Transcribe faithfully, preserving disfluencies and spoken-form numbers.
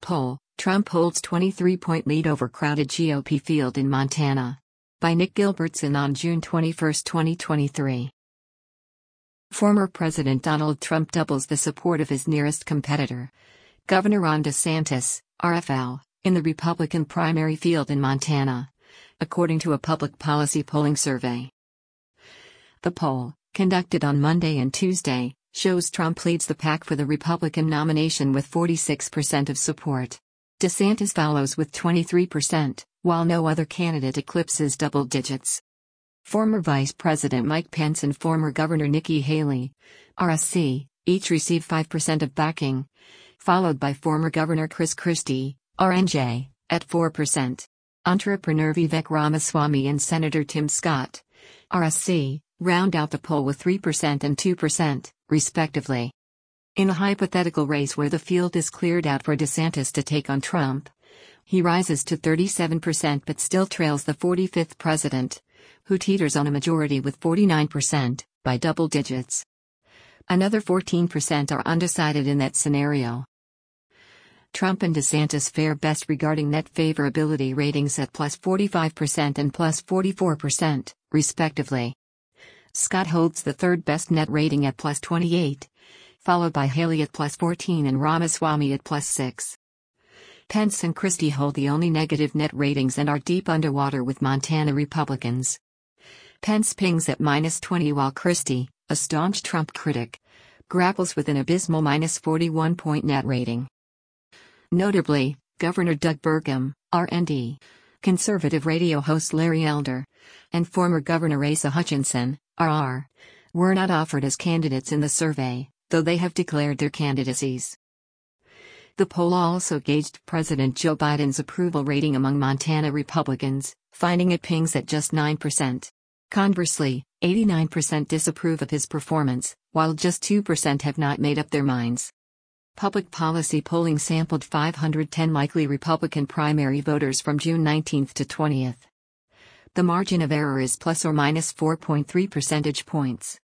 poll, Trump holds twenty-three point lead over crowded G O P field in Montana. By Nick Gilbertson on June twenty-first, twenty twenty-three. Former President Donald Trump doubles the support of his nearest competitor, Governor Ron DeSantis, R F L, in the Republican primary field in Montana, according to a public policy polling survey. The poll, conducted on Monday and Tuesday, shows Trump leads the pack for the Republican nomination with forty-six percent of support. DeSantis follows with twenty-three percent, while no other candidate eclipses double digits. Former Vice President Mike Pence and former Governor Nikki Haley, R S C, each receive five percent of backing, followed by former Governor Chris Christie, R N J, at four percent. Entrepreneur Vivek Ramaswamy and Senator Tim Scott, R S C, round out the poll with three percent and two percent, respectively. In a hypothetical race where the field is cleared out for DeSantis to take on Trump, he rises to thirty-seven percent but still trails the forty-fifth president, who teeters on a majority with forty-nine percent, by double digits. Another fourteen percent are undecided in that scenario. Trump and DeSantis fare best regarding net favorability ratings at plus forty-five percent and plus forty-four percent, respectively. Scott holds the third best net rating at plus twenty-eight, followed by Haley at plus fourteen and Ramaswamy at plus six. Pence and Christie hold the only negative net ratings and are deep underwater with Montana Republicans. Pence pings at minus twenty while Christie, a staunch Trump critic, grapples with an abysmal minus forty-one point net rating. Notably, Governor Doug Burgum, R and D, conservative radio host Larry Elder, and former Governor Asa Hutchinson, R R, were not offered as candidates in the survey, though they have declared their candidacies. The poll also gauged President Joe Biden's approval rating among Montana Republicans, finding it pings at just nine percent. Conversely, eighty-nine percent disapprove of his performance, while just two percent have not made up their minds. Public policy polling sampled five hundred ten likely Republican primary voters from June nineteenth to twentieth. The margin of error is plus or minus four point three percentage points.